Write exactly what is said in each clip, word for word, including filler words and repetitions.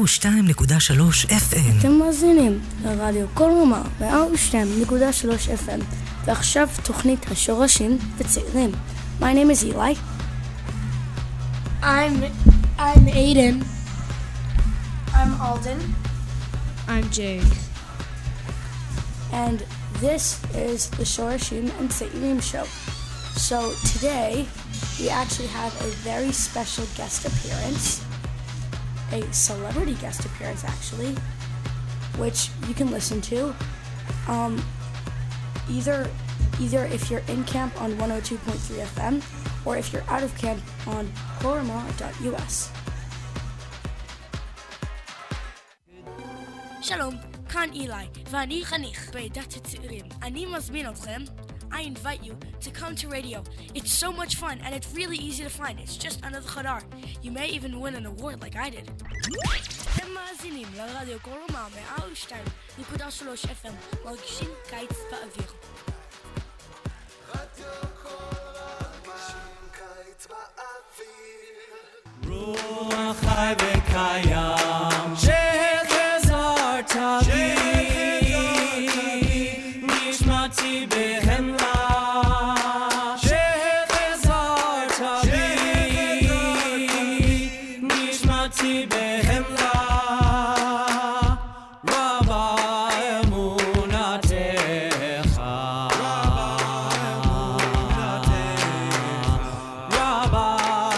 ושתיים נקודה שלוש אף אם. אתם מאזינים לרדיו כל רמה מאה ושתיים נקודה שלוש אף אם. ועכשיו תוכנית השורשים וצעירים. My name is Eli. I'm I'm Aiden. I'm Alden. I'm Jake. And this is the Shorashim and Tzairim show. So today we actually have a very special guest appearance, a celebrity guest appearance actually, which you can listen to um, either either if you're in camp on one oh two point three F M or if you're out of camp on korama dot U S. שלום, כאן אילי, ואני חניך בעדת הצעירים. אני מזמין אתכם. I invite you to come to radio. It's so much fun and it's really easy to find. It's just under the Khadar. You may even win an award like I did. אתם מאזינים לרדיו כל רמה מאה ושתיים נקודה שלוש אף אם, מרגישים קיץ באוויר. רוח חי וקיים שחזרת בי נשמתי בהמלה שחזרת בי נשמתי בהמלה רבה אמונתך רבה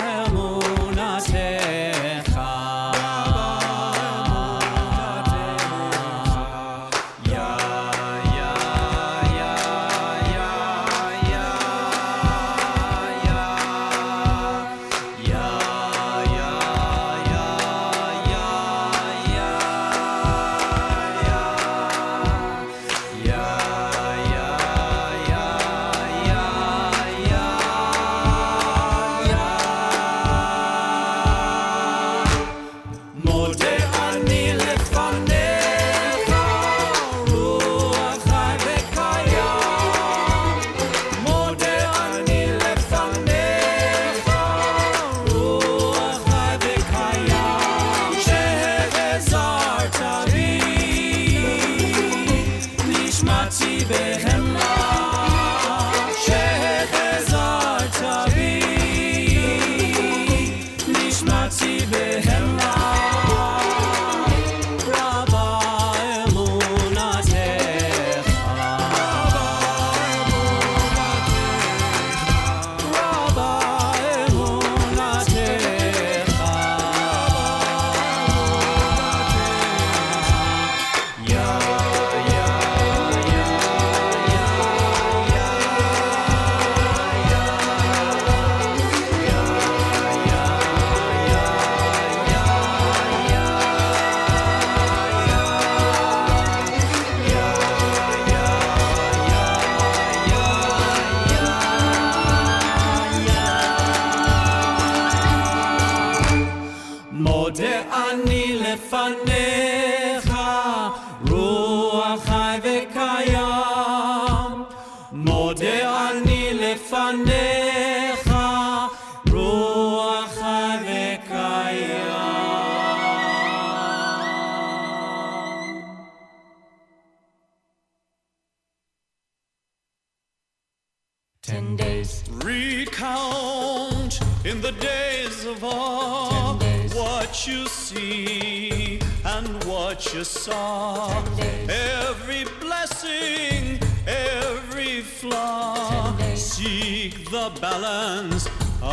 Ten days. Recount in the days of old what you see and what you saw. Every blessing, every flaw. Seek the balance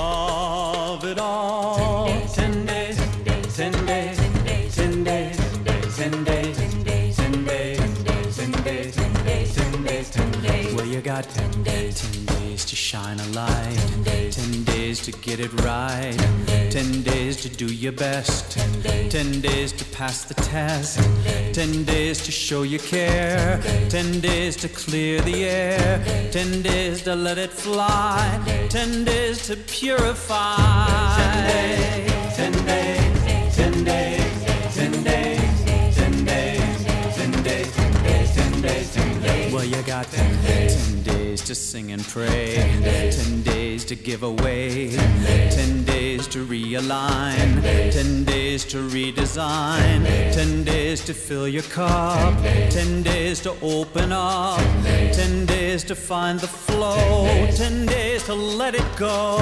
of it all. Ten days. Ten days. Ten days. Ten days. Ten days. Ten days. Ten days. Ten days. Ten days. Ten days. Well, you got ten days. Ten days to shine a light. Ten days. Ten days to get it right. Ten days. Ten days to do your best. Ten days. Ten days to pass the test. Ten days. Ten days to show you care. Ten days to clear the air. Ten days to let it fly. Ten days to purify. Ten days. Ten days. Ten days. Ten days. Ten days. Ten days. Ten days. Ten days. Well, you got ten days. Ten days days to sing and pray, ten days to give away, ten days to realign, ten days to redesign, ten days to fill your cup, ten days to open up, ten days to find the flow, ten days to let it go.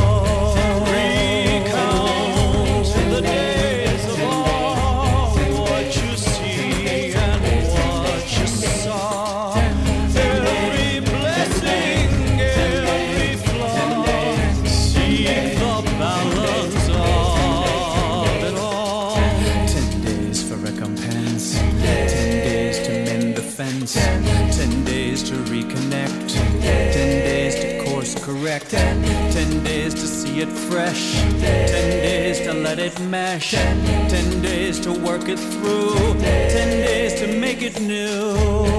Recount the days of all what you see and what you saw. Every blessing, every flaw, seek the balance of it all. Ten days for recompense, ten days to mend the fence, ten days to reconnect, ten days to course correct, ten days to see it fresh, ten days to let it mesh, ten days to work it through, ten days to make it new.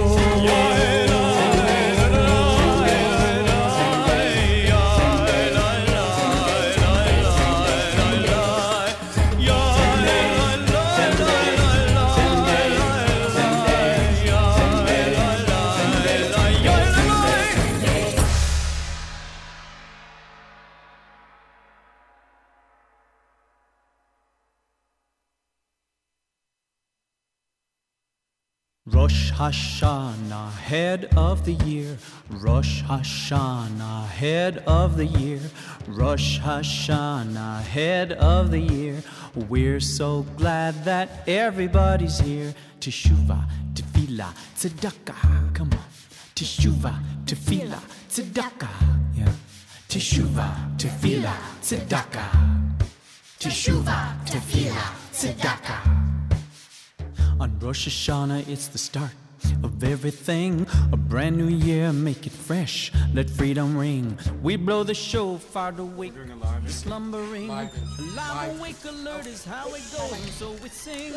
Rosh Hashanah, head of the year. Rosh Hashanah, head of the year. Rosh Hashanah, head of the year. We're so glad that everybody's here. Teshuvah, Tefillah, Tzedakah. Come on. Teshuvah, Tefillah, Tzedakah. Yeah. Teshuvah, Tefillah, Tzedakah. Teshuvah, Tefillah, Tzedakah. On Rosh Hashanah, it's the start of everything. A brand new year, make it fresh, let freedom ring. We blow the shofar to wake the slumbering. Alarm awake alert is how it goes, and so we sing.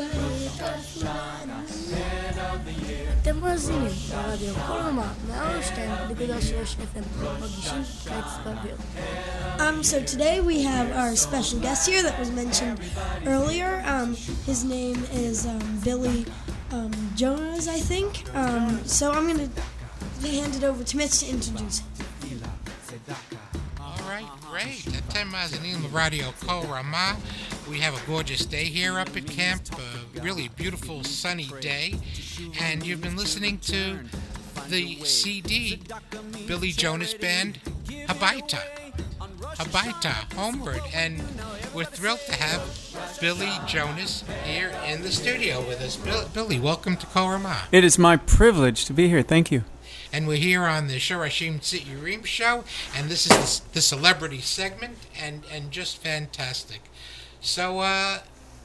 אתם מאזינים לרדיו כל רמה, מאה ושתיים נקודה שלוש אף אם, מרגישים קיץ באוויר. Um, so today we have our special guest here that was mentioned earlier. Um, his name is um, Billy um, Jonas, I think. Um, so I'm going to hand it over to Mitch to introduce him. All right, great. אתם מאזינים לרדיו כל רמה. We have a gorgeous day here up at camp, a really beautiful sunny day, and you've been listening to the C D, Billy Jonas Band, Habaita. Habaita, Homeward, and we're thrilled to have Billy Jonas here in the studio with us. Bill, Billy, welcome to Kol Ramah. It is my privilege to be here. Thank you. And we're here on the Shorashim Tzitzirim show, and this is the, the celebrity segment, and, and just fantastic. So, uh,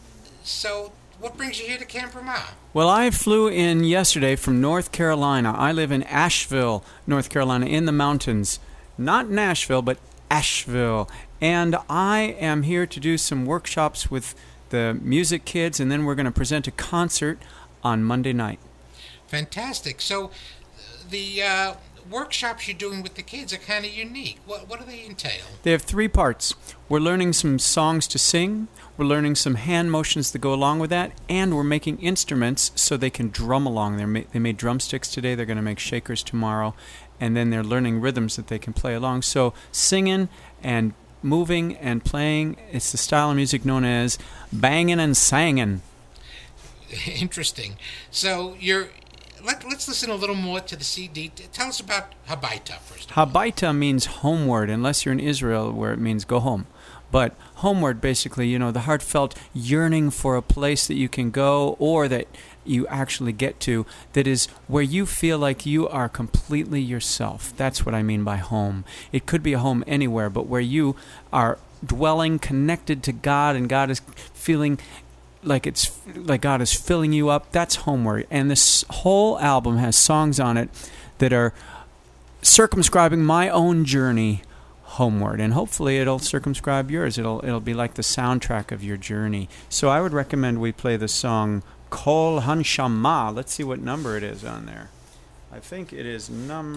so what brings you here to Camp Ramah? Well, I flew in yesterday from North Carolina. I live in Asheville, North Carolina, in the mountains. Not Nashville, but Asheville. And I am here to do some workshops with the music kids, and then we're going to present a concert on Monday night. Fantastic. So the uh, workshops you're doing with the kids are kind of unique. What, what do they entail? They have three parts. We're learning some songs to sing, we're learning some hand motions that go along with that, and we're making instruments so they can drum along. They're ma- they made drumsticks today, they're going to make shakers tomorrow, and then they're learning rhythms that they can play along. So singing and moving and playing, it's the style of music known as banging and sanging. Interesting. So you're let, let's listen a little more to the C D. Tell us about Habaita first. Habaita means homeward, unless you're in Israel where it means go home. But homeward, basically, you know, the heartfelt yearning for a place that you can go or that you actually get to, that is where you feel like you are completely yourself. That's what I mean by home. It could be a home anywhere, but where you are dwelling, connected to God, and God is feeling like it's like God is filling you up. That's homeward. And this whole album has songs on it that are circumscribing my own journey homeward, and hopefully it'll circumscribe yours. It'll it'll be like the soundtrack of your journey. So I would recommend we play the song Kol Hanshama. Let's see what number it is on there. I think it is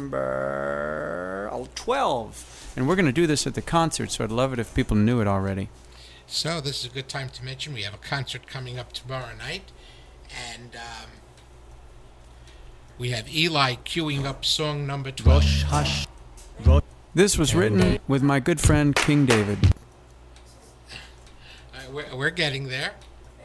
number twelve. And we're going to do this at the concert, so I'd love it if people knew it already. So this is a good time to mention we have a concert coming up tomorrow night, and um, we have Eli queuing up song number twelve. Rosh Hash. This was written with my good friend King David. Uh, we're, we're getting there.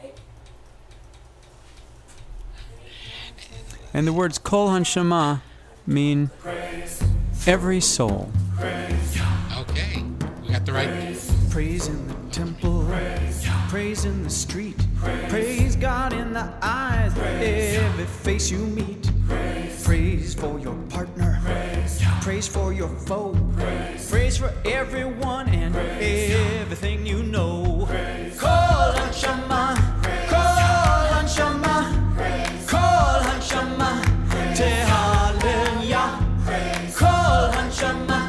And the words Kol Hanshama mean every soul. Okay, we got the right. Praise in the temple, praise, praise in the street, praise God in the eyes, every face you meet. Praise, praise for your partner, praise, praise for your foe, praise, praise for everyone and everything you know. Kol Hanshama, Kol Hanshama, Kol Hanshama, Tehallel, Kol Hanshama.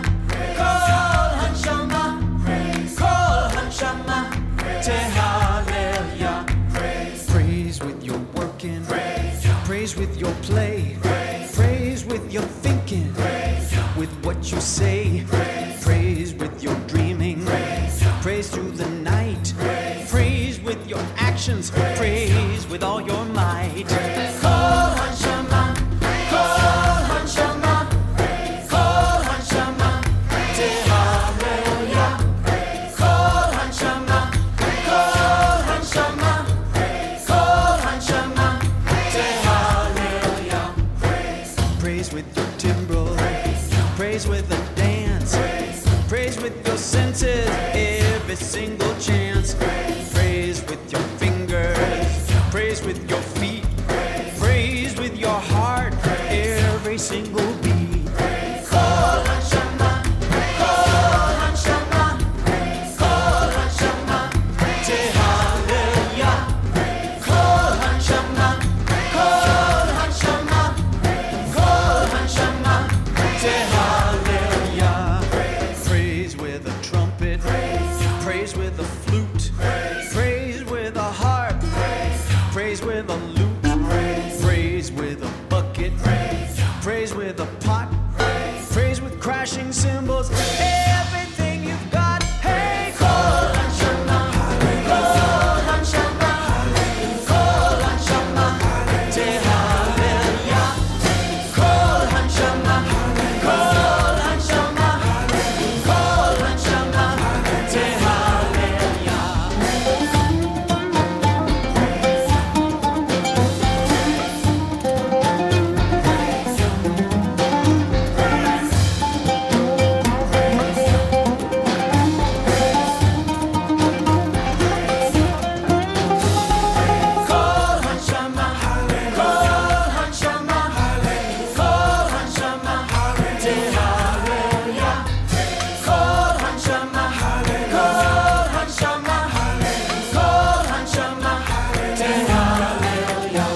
Praise with your working, praise, praise with your play, praise, praise with your thinking, praise, with what you say, praise, praise with your dreaming, praise, praise through the night, praise, praise with your actions, praise with all your might. Kol Hanshama, Kol Hanshama, Kol Hanshama, Tehallel, Kol Hanshama, Kol Hanshama, Kol Hanshama, Tehallel. Praise with your timbrel, praise with a dance, praise with your senses, every single chance. Praise with your fingers, praise with your feet, praise with your heart, every single beat. Kol Hanshama, Kol Hanshama, Kol Hanshama, Tehallel. Kol Hanshama, Kol Hanshama, Kol Hanshama, Tehallel. Praise with a trumpet, praise with a flute, praise with a harp, praise with a lute, praise with a bucket, praise with a pot, praise with crashing cymbals, everything you've got. Hey, Kol Hanshama, Kol Hanshama, Kol Hanshama, Tehallel. Kol Hanshama, Kol Hanshama, Kol Hanshama, Tehallel. Kol Hanshama, Kol Hanshama, Kol Hanshama, Tehallel. Kol Hanshama, Kol Hanshama, Kol Hanshama, Tehallel.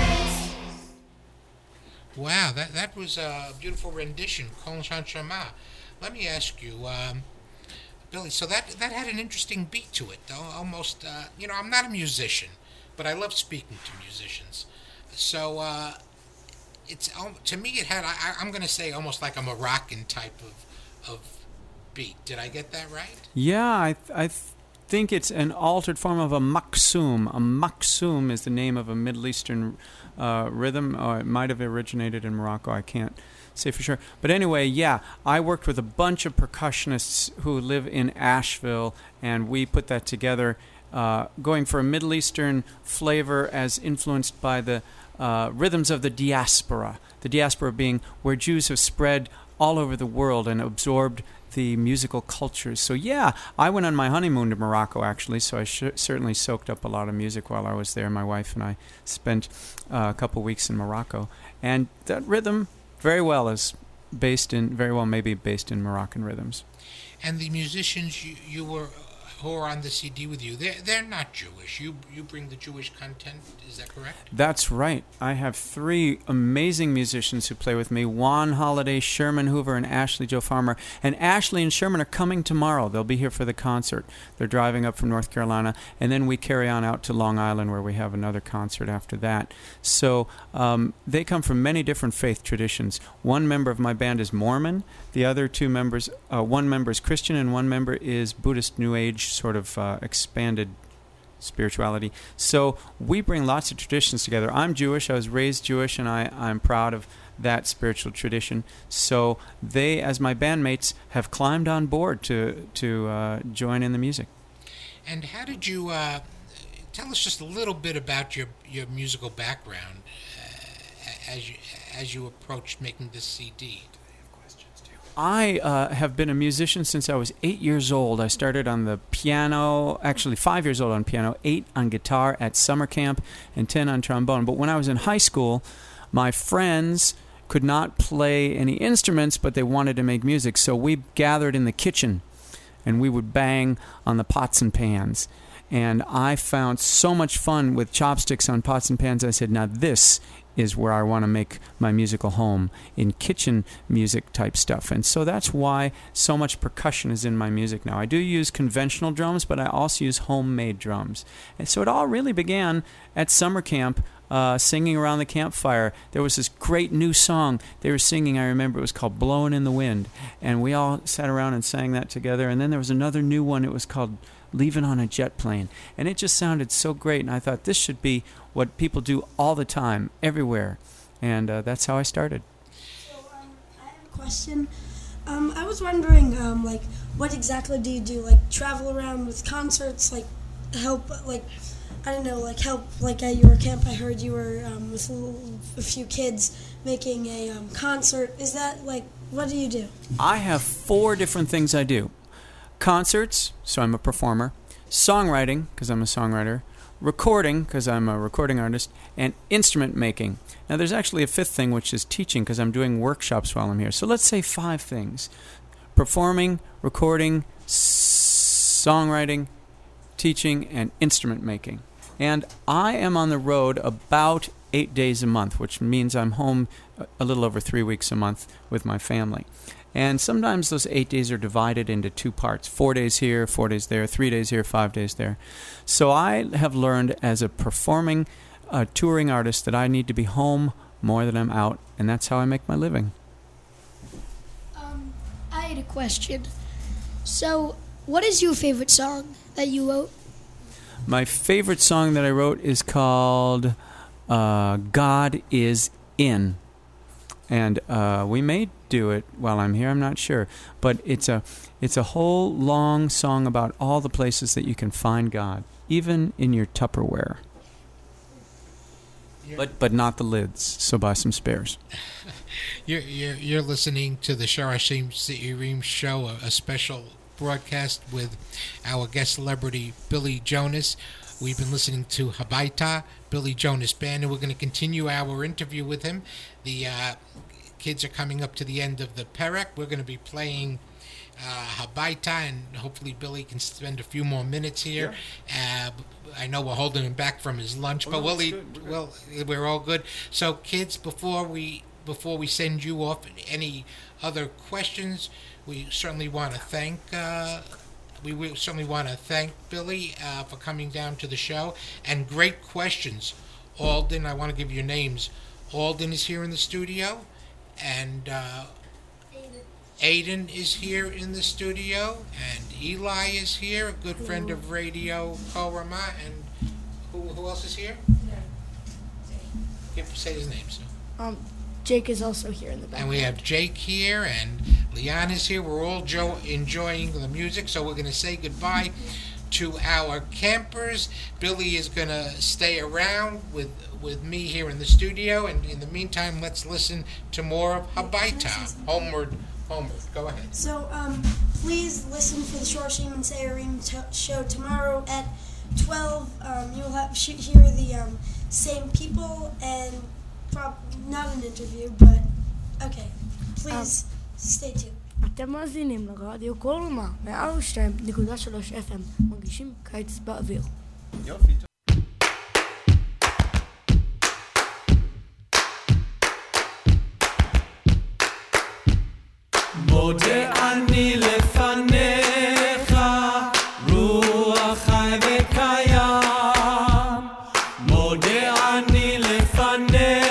Wow, that, that was a beautiful rendition, Kol Hanshama. Let me ask you, um, Billy, so that that had an interesting beat to it, though. Almost, uh, you know, I'm not a musician, but I love speaking to musicians. So, uh, it's um, to me, it had, I, I'm going to say, almost like a Moroccan type of, of beat. Did I get that right? Yeah, I th- I th- think it's an altered form of a maksum. A maksum is the name of a Middle Eastern uh, rhythm. Or it might have originated in Morocco. I can't say for sure. But anyway, yeah, I worked with a bunch of percussionists who live in Asheville, and we put that together, uh, going for a Middle Eastern flavor as influenced by the uh, rhythms of the diaspora. The diaspora being where Jews have spread all over the world and absorbed the musical cultures. So yeah, I went on my honeymoon to Morocco, actually, so I sh- certainly soaked up a lot of music while I was there. My wife and I spent uh, a couple weeks in Morocco. And that rhythm very well is based in, very well maybe based in Moroccan rhythms. And the musicians you, you were who are on the C D with you, they're, they're not Jewish. You you bring the Jewish content, is that correct? That's right. I have three amazing musicians who play with me, Juan Holiday, Sherman Hoover, and Ashley Joe Farmer. And Ashley and Sherman are coming tomorrow. They'll be here for the concert. They're driving up from North Carolina, and then we carry on out to Long Island where we have another concert after that. So um, they come from many different faith traditions. One member of my band is Mormon. The other two members, uh, one member is Christian, and one member is Buddhist New Age, sort of uh, expanded spirituality. So we bring lots of traditions together. I'm Jewish. I was raised Jewish, and I, I'm proud of that spiritual tradition. So they, as my bandmates, have climbed on board to to uh, join in the music. And how did you uh, tell us just a little bit about your your musical background uh, as you as you approached making this C D? I uh, have been a musician since I was eight years old. I started on the piano, actually five years old on piano, eight on guitar at summer camp, and ten on trombone. But when I was in high school, my friends could not play any instruments, but they wanted to make music. So we gathered in the kitchen, and we would bang on the pots and pans. And I found so much fun with chopsticks on pots and pans. I said, now this is where I want to make my musical home, in kitchen music type stuff. And so that's why so much percussion is in my music now. I do use conventional drums, but I also use homemade drums. And so it all really began at summer camp, uh, singing around the campfire. There was this great new song they were singing, I remember. It was called Blowin' in the Wind. And we all sat around and sang that together. And then there was another new one. It was called Leaving on a Jet Plane. And it just sounded so great. And I thought this should be what people do all the time, everywhere. And uh, that's how I started. So um, I have a question. Um, I was wondering, um, like, what exactly do you do? Like, travel around with concerts, like, help, like, I don't know, like, help, like, at your camp, I heard you were um, with a, little, a few kids making a um, concert. Is that, like, what do you do? I have four different things I do. Concerts, so I'm a performer. Songwriting, because I'm a songwriter. Recording, because I'm a recording artist. And instrument making. Now, there's actually a fifth thing, which is teaching, because I'm doing workshops while I'm here. So let's say five things. Performing, recording, songwriting, teaching, and instrument making. And I am on the road about eight days a month, which means I'm home a little over three weeks a month with my family. And sometimes those eight days are divided into two parts, four days here, four days there, three days here, five days there. So I have learned as a performing, uh, touring artist that I need to be home more than I'm out, and that's how I make my living. Um, I had a question. So, what is your favorite song that you wrote? My favorite song that I wrote is called uh, God Is In. And uh, we may do it while I'm here, I'm not sure. But it's a it's a whole long song about all the places that you can find God, even in your Tupperware. You're but but not the lids, so buy some spares. You're, you're, you're listening to the Shorashim Se'irim show, a, a special broadcast with our guest celebrity, Billy Jonas. We've been listening to Habaita, Billy Jonas Band, and we're going to continue our interview with him. The uh, kids are coming up to the end of the Perek. We're going to be playing uh, Habaita, and hopefully Billy can spend a few more minutes here. Yeah. Uh, I know we're holding him back from his lunch, oh, but no, we'll eat. We're, well, we're all good. So, kids, before we before we send you off, any other questions? We certainly want to thank. Uh, We will certainly want to thank Billy uh, for coming down to the show. And great questions. Alden, I want to give your names. Alden is here in the studio. And uh, Aiden is here in the studio. And Eli is here, a good friend of Radio Kol Ramah. And who, who else is here? Give, say his name. So. Um, Jake is also here in the back. And we have Jake here, and Leon is here. We're all jo- enjoying the music, so we're going to say goodbye to our campers. Billy is going to stay around with with me here in the studio, and in the meantime, let's listen to more of Habaita. Homeward, homeward. Go ahead. So, um, please listen for the Shorashim and Se'irim t- show tomorrow at twelve. Um, you'll have sh- hear the um, same people and. Not an interview, but okay. Please stay tuned. אתם מאזינים לרדיו קול רמה, מאה ושתיים נקודה שלוש אף אם, מרגישים קיץ באוויר. יופי. מודה אני לפניך, רוח חי וקיים. מודה אני לפניך.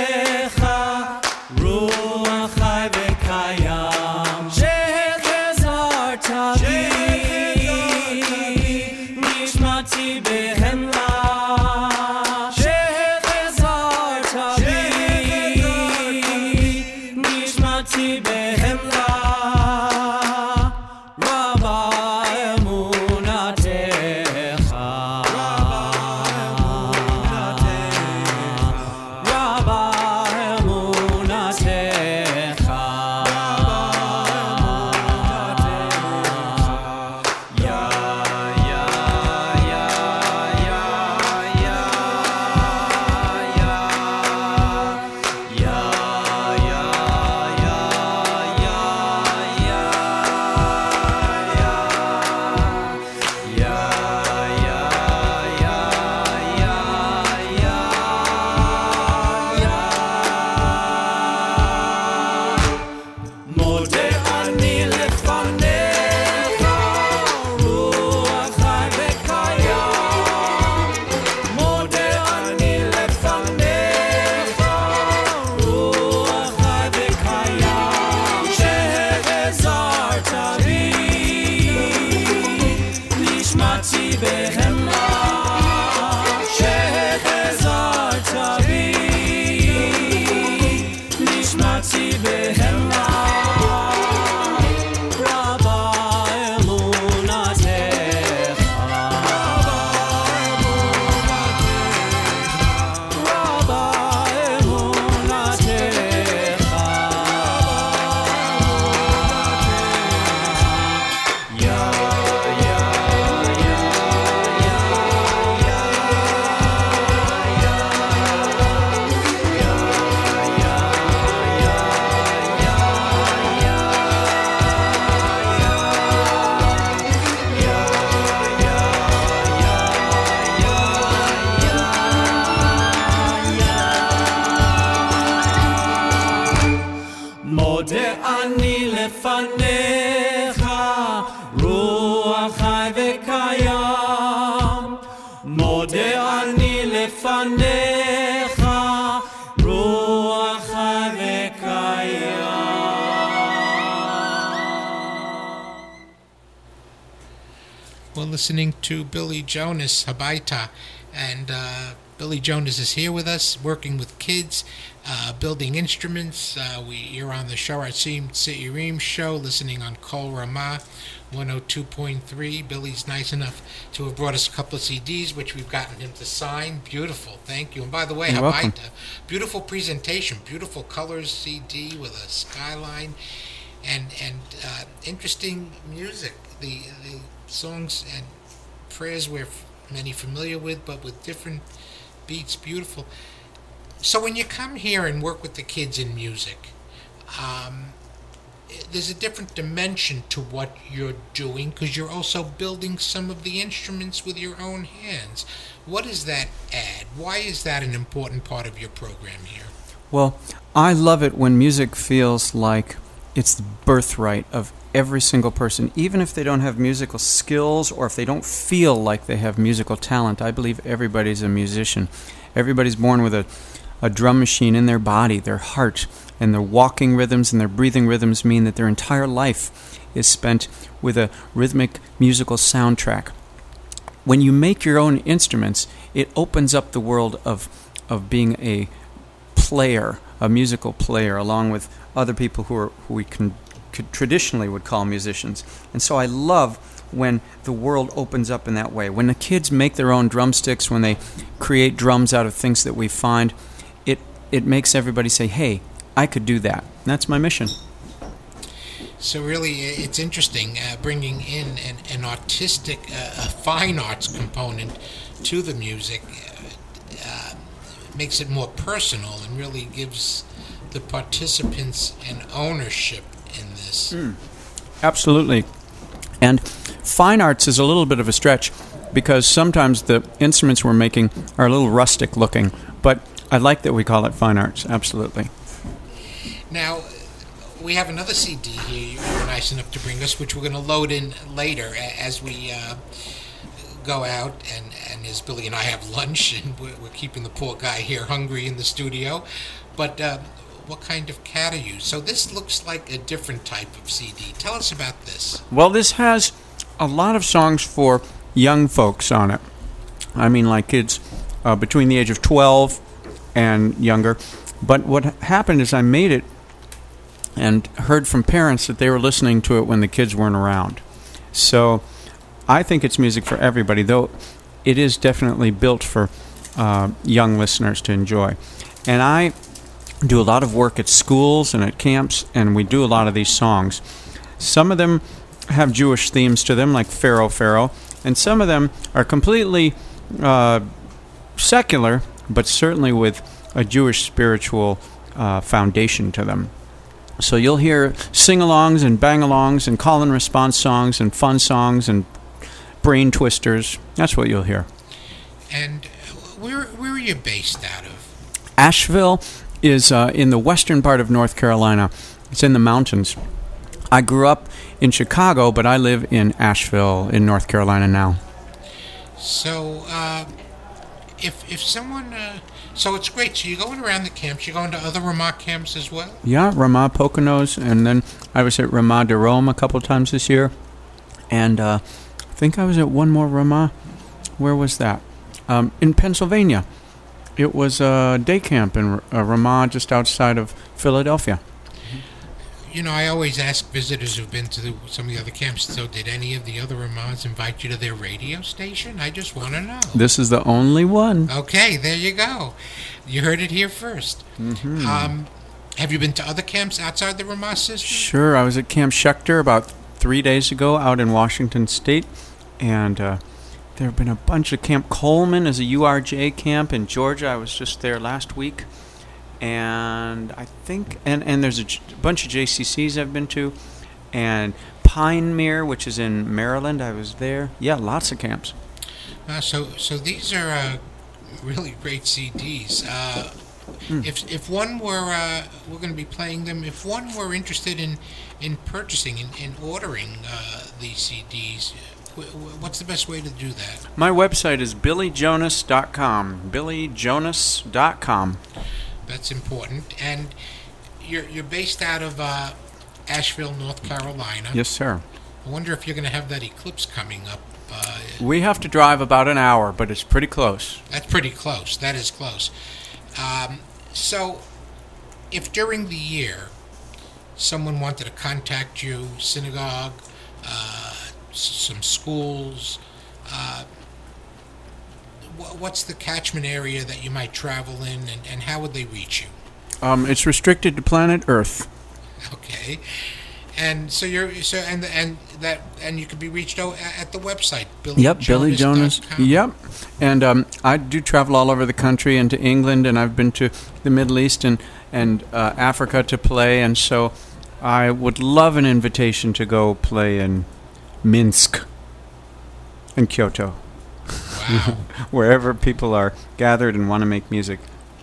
לפניך, רוח חי וקיים. מודה אני לפניך, רוח חי וקיים. We're listening to Billy Jonas, Habaita, and uh, Billy Jonas is here with us, working with kids, uh, building instruments. Uh, we, you're on the Shor Hatzim Tzeirim show, listening on Kol Ramah, one oh two point three. Billy's nice enough to have brought us a couple of C Ds, which we've gotten him to sign. Beautiful, thank you. And by the way, You're welcome. Habaita, beautiful presentation, beautiful colors C D with a skyline, and and uh, interesting music. The the songs and prayers we're f- many familiar with, but with different beats, beautiful. So when you come here and work with the kids in music, um, there's a different dimension to what you're doing, because you're also building some of the instruments with your own hands. What does that add? Why is that an important part of your program here? Well, I love it when music feels like it's the birthright of every single person, even if they don't have musical skills or if they don't feel like they have musical talent. I believe everybody's a musician. Everybody's born with a, a drum machine in their body, their heart, and their walking rhythms and their breathing rhythms mean that their entire life is spent with a rhythmic musical soundtrack. When you make your own instruments, it opens up the world of of being a player, a musical player, along with other people who are who we can traditionally would call musicians. And so I love when the world opens up in that way. When the kids make their own drumsticks, when they create drums out of things that we find, it it makes everybody say, hey, I could do that. And that's my mission. So really, it's interesting uh, bringing in an, an artistic, uh, a fine arts component to the music. Uh, uh, makes it more personal and really gives the participants an ownership in this. Mm. Absolutely. And fine arts is a little bit of a stretch because sometimes the instruments we're making are a little rustic looking, but I like that we call it fine arts, absolutely. Now, we have another C D here you were nice enough to bring us, which we're going to load in later as we uh, go out, and, and as Billy and I have lunch, and we're, we're keeping the poor guy here hungry in the studio. But uh, what kind of cat are you? So this looks like a different type of C D. Tell us about this. Well, this has a lot of songs for young folks on it. I mean, like kids uh, between the age of twelve and younger. But what happened is I made it and heard from parents that they were listening to it when the kids weren't around. So I think it's music for everybody, though it is definitely built for uh, young listeners to enjoy. And I do a lot of work at schools and at camps, and we do a lot of these songs. Some of them have Jewish themes to them, like Pharaoh, Pharaoh, and some of them are completely uh, secular, but certainly with a Jewish spiritual uh, foundation to them. So you'll hear sing-alongs and bang-alongs and call-and-response songs and fun songs and brain twisters. That's what you'll hear. And where where are you based out of? Asheville is uh, in the western part of North Carolina. It's in the mountains. I grew up in Chicago, but I live in Asheville in North Carolina now. So, uh, if if someone... Uh, so it's great. So you're going around the camps. You're going to other Ramah camps as well? Yeah, Ramah Poconos, and then I was at Ramah de Rome a couple times this year. And uh, I think I was at one more Ramah. Where was that? Um, in Pennsylvania. It was a day camp in uh, Ramah just outside of Philadelphia. You know, I always ask visitors who've been to the, some of the other camps, so did any of the other Ramahs invite you to their radio station? I just want to know. This is the only one. Okay, there you go. You heard it here first. Mm-hmm. Um, have you been to other camps outside the Ramah system? Sure. I was at Camp Schechter about three days ago out in Washington State, and uh, there have been a bunch of Camp Coleman as a U R J camp in Georgia. I was just there last week. And I think, and, and there's a j- bunch of J C Cs I've been to, and Pinemere, which is in Maryland, I was there. Yeah, lots of camps. Uh, so, so these are uh, really great C Ds. Uh, If if one were, uh, we're going to be playing them. If one were interested in, in purchasing and in, in ordering uh, these C Ds, w- w- what's the best way to do that? My website is billy jonas dot com. billy jonas dot com. That's important. And you're you're based out of uh, Asheville, North Carolina. Yes, sir. I wonder if you're going to have that eclipse coming up. Uh, We have to drive about an hour, but it's pretty close. That's pretty close. That is close. Um, so, if during the year someone wanted to contact you, synagogue, uh, s- some schools, uh, wh- what's the catchment area that you might travel in, and, and how would they reach you? Um, it's restricted to planet Earth. Okay. And so you're so and and that and you can be reached out at the website billy Yep, Billy Jonas. Yep. And um, I do travel all over the country and to England, and I've been to the Middle East and, and uh, Africa to play, and so I would love an invitation to go play in Minsk and Kyoto. Wow. Wherever people are gathered and want to make music.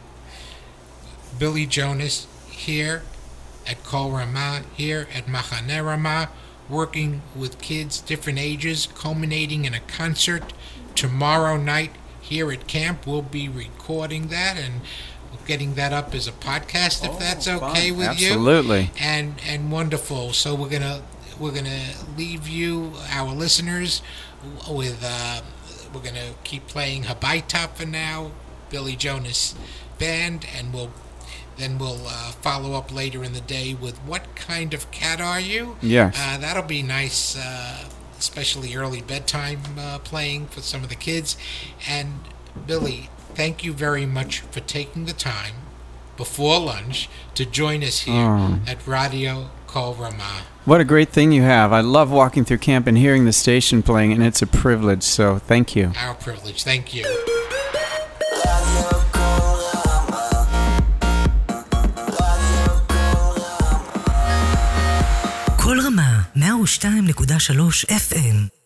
Billy Jonas here at Kol Ramah, here at Machaneh Ramah, working with kids different ages, culminating in a concert tomorrow night here at camp. We'll be recording that and getting that up as a podcast if Oh, that's fun. okay with you. Absolutely. And and wonderful. So we're gonna we're gonna leave you, our listeners, with uh, we're gonna keep playing Habaita for now, Billy Jonas Band, and we'll. Then we'll uh, follow up later in the day with What Kind of Cat Are You? Yes. Uh, that'll be nice, uh, especially early bedtime uh, playing for some of the kids. And Billy, thank you very much for taking the time before lunch to join us here Oh. at Radio Kol Ramah. What a great thing you have. I love walking through camp and hearing the station playing, and it's a privilege, so thank you. Our privilege. Thank you. כל רמה, מאה ושתיים נקודה שלוש אף אם